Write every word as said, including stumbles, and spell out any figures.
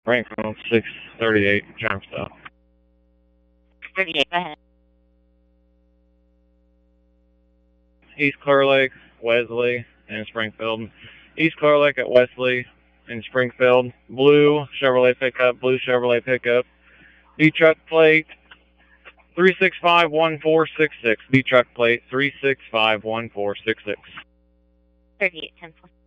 Springfield, six thirty-eight, time stop. thirty-eight, go ahead. East Clear Lake, Wesley, and Springfield. East Clear Lake at Wesley in Springfield. Blue Chevrolet pickup, blue Chevrolet pickup. B truck plate three six five one four six six. B truck plate three six five one four six six. thirty-eight, ten four.